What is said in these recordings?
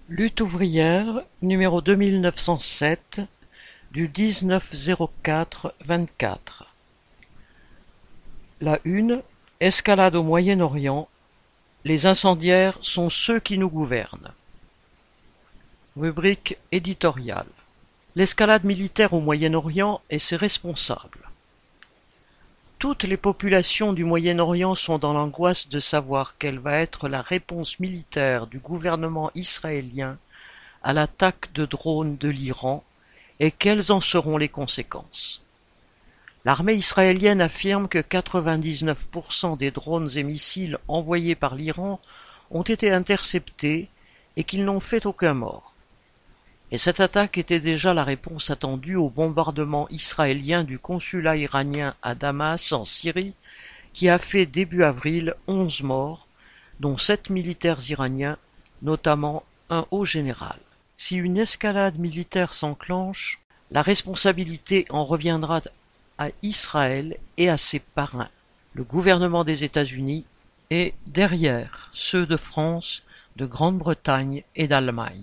Lutte ouvrière, numéro 2907, du 19-04-24. La une, escalade au Moyen-Orient, les incendiaires sont ceux qui nous gouvernent. Rubrique éditoriale. L'escalade militaire au Moyen-Orient et ses responsables. Toutes les populations du Moyen-Orient sont dans l'angoisse de savoir quelle va être la réponse militaire du gouvernement israélien à l'attaque de drones de l'Iran et quelles en seront les conséquences. L'armée israélienne affirme que 99% des drones et missiles envoyés par l'Iran ont été interceptés et qu'ils n'ont fait aucun mort. Et cette attaque était déjà la réponse attendue au bombardement israélien du consulat iranien à Damas en Syrie, qui a fait début avril 11 morts, dont 7 militaires iraniens, notamment un haut général. Si une escalade militaire s'enclenche, la responsabilité en reviendra à Israël et à ses parrains, le gouvernement des États-Unis, et derrière ceux de France, de Grande-Bretagne et d'Allemagne.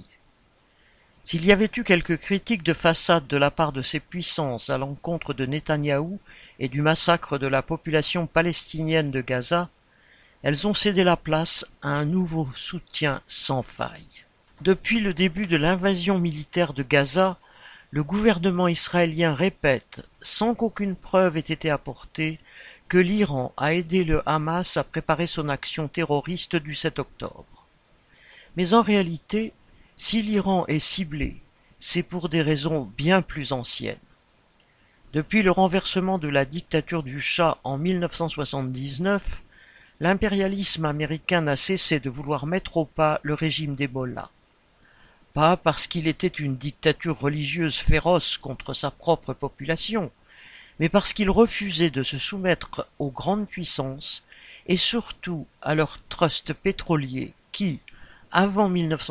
S'il y avait eu quelques critiques de façade de la part de ces puissances à l'encontre de Netanyahou et du massacre de la population palestinienne de Gaza, elles ont cédé la place à un nouveau soutien sans faille. Depuis le début de l'invasion militaire de Gaza, le gouvernement israélien répète, sans qu'aucune preuve ait été apportée, que l'Iran a aidé le Hamas à préparer son action terroriste du 7 octobre. Mais en réalité, si l'Iran est ciblé, c'est pour des raisons bien plus anciennes. Depuis le renversement de la dictature du Shah en 1979, l'impérialisme américain n'a cessé de vouloir mettre au pas le régime d'Ebola. Pas parce qu'il était une dictature religieuse féroce contre sa propre population, mais parce qu'il refusait de se soumettre aux grandes puissances et surtout à leurs trusts pétroliers qui, avant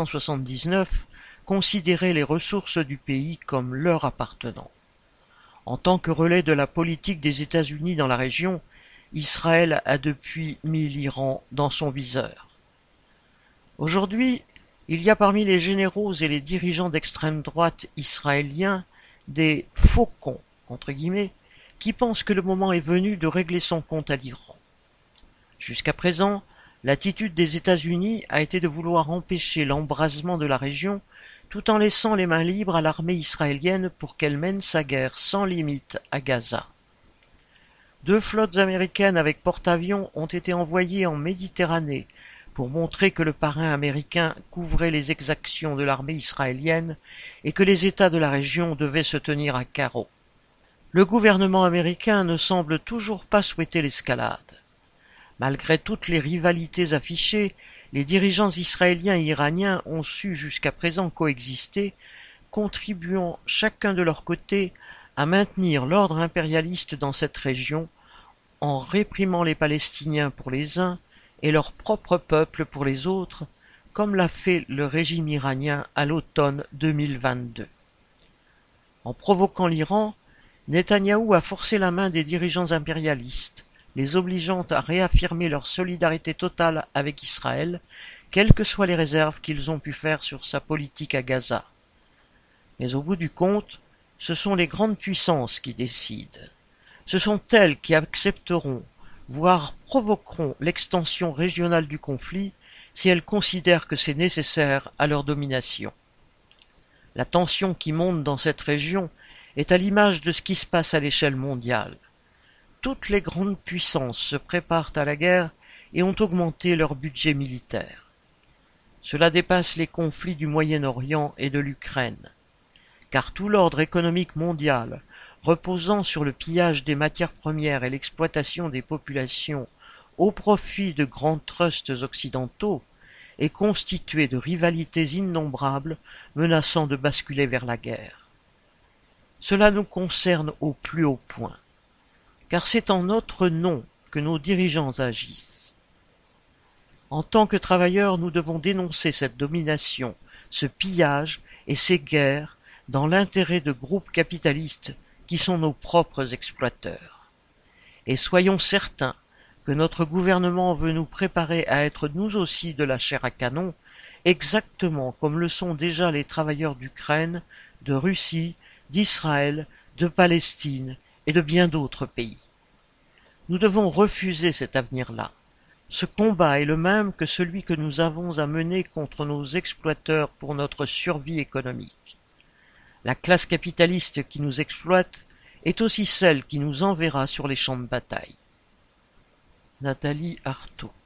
1979, considéraient les ressources du pays comme leur appartenant. En tant que relais de la politique des États-Unis dans la région, Israël a depuis mis l'Iran dans son viseur. Aujourd'hui, il y a parmi les généraux et les dirigeants d'extrême droite israéliens des faucons, entre guillemets, qui pensent que le moment est venu de régler son compte à l'Iran. Jusqu'à présent, l'attitude des États-Unis a été de vouloir empêcher l'embrasement de la région tout en laissant les mains libres à l'armée israélienne pour qu'elle mène sa guerre sans limite à Gaza. 2 flottes américaines avec porte-avions ont été envoyées en Méditerranée pour montrer que le parrain américain couvrait les exactions de l'armée israélienne et que les États de la région devaient se tenir à carreau. Le gouvernement américain ne semble toujours pas souhaiter l'escalade. Malgré toutes les rivalités affichées, les dirigeants israéliens et iraniens ont su jusqu'à présent coexister, contribuant chacun de leur côté à maintenir l'ordre impérialiste dans cette région, en réprimant les Palestiniens pour les uns et leur propre peuple pour les autres, comme l'a fait le régime iranien à l'automne 2022. En provoquant l'Iran, Netanyahou a forcé la main des dirigeants impérialistes, les obligeant à réaffirmer leur solidarité totale avec Israël, quelles que soient les réserves qu'ils ont pu faire sur sa politique à Gaza. Mais au bout du compte, ce sont les grandes puissances qui décident. Ce sont elles qui accepteront, voire provoqueront l'extension régionale du conflit si elles considèrent que c'est nécessaire à leur domination. La tension qui monte dans cette région est à l'image de ce qui se passe à l'échelle mondiale. Toutes les grandes puissances se préparent à la guerre et ont augmenté leur budget militaire. Cela dépasse les conflits du Moyen-Orient et de l'Ukraine, car tout l'ordre économique mondial, reposant sur le pillage des matières premières et l'exploitation des populations au profit de grands trusts occidentaux, est constitué de rivalités innombrables menaçant de basculer vers la guerre. Cela nous concerne au plus haut point, car c'est en notre nom que nos dirigeants agissent. En tant que travailleurs, nous devons dénoncer cette domination, ce pillage et ces guerres dans l'intérêt de groupes capitalistes qui sont nos propres exploiteurs. Et soyons certains que notre gouvernement veut nous préparer à être nous aussi de la chair à canon exactement comme le sont déjà les travailleurs d'Ukraine, de Russie, d'Israël, de Palestine et de bien d'autres pays. Nous devons refuser cet avenir-là. Ce combat est le même que celui que nous avons à mener contre nos exploiteurs pour notre survie économique. La classe capitaliste qui nous exploite est aussi celle qui nous enverra sur les champs de bataille. Nathalie Arthaud.